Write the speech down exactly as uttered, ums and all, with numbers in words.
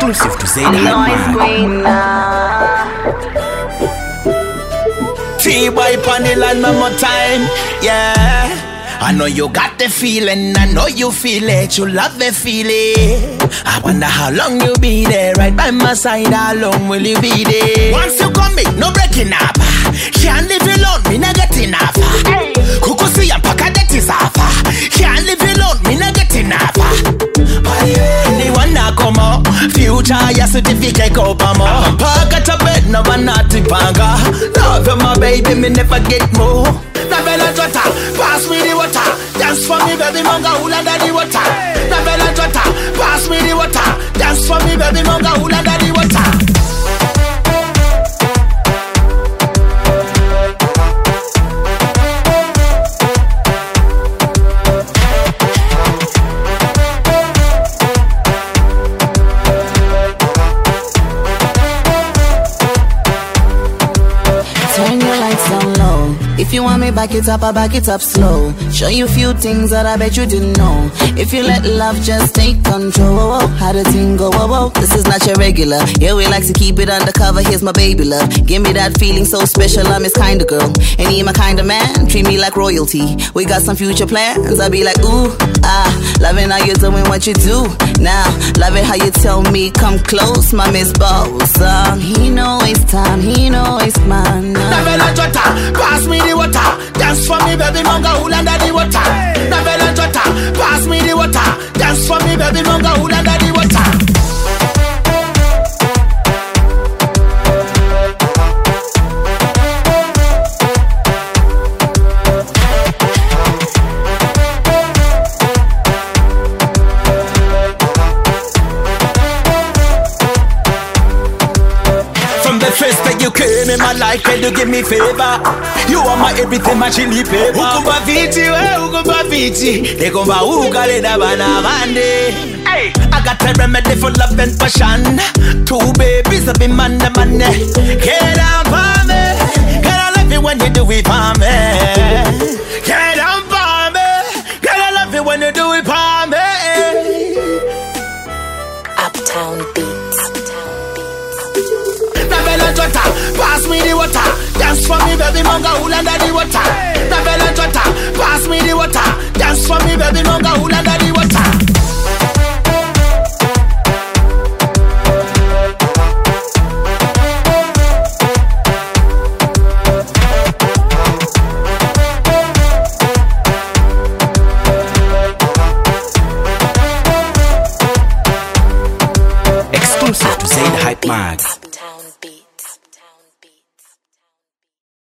Exclusive to Zayda Noise Queen now. T-Boy on the line one more time, yeah. I know you got the feeling, I know you feel it, you love the feeling. I wonder how long you'll be there, right by my side, how long will you be there? Once you come in, no breaking up. Can't live alone, me not getting enough. Kuku see and pack a debt is off. Can't live alone, me not getting enough. Anyone that come out, future, your certificate go for more. Park at a bed, no one not to panga. Love you, my baby, me never get more. Na bella jota, pass me the water. Dance for me, baby, monga hula daddy water. Na bella jota, pass me the water. Dance for me, baby, monga hula daddy water. Turn your lights down low. If you want me back it up, I back it up slow. Show you few things that I bet you didn't know. If you let love just take control. How the thing go, whoa, whoa. This is not your regular. Yeah, we like to keep it undercover. Here's my baby love. Give me that feeling so special. I'm his kind of girl. And he my kind of man. Treat me like royalty. We got some future plans. I be like, ooh, ah. Loving how you're doing what you do. Now, love it how you tell me come close. My Miss Boss. Um, he know it's time. He know it's mine. Na bella jota, pass me the water. Dance for me, baby, monga hula daddy water. Na bella jota, pass me the water. Dance for me, baby, monga hula daddy water. You came in my life, can you give me favor? You are my everything, my chili pepper. Ukumba viti, we ukumba viti. They come by ukale da bana bande. I got a remedy for love and passion. Two babies have been man the man. Get down for me. Can I love you when you do it for me? Get down for me. Can I love you when you do it for me? Uptown Beats. Jota, pass me the water. Dance for me, baby, monga hula daddy water. Na bella jota, pass me the water. Dance for me, baby, monga hula daddy water. Exclusive to Zayda Hype Mag. Uptown Beats.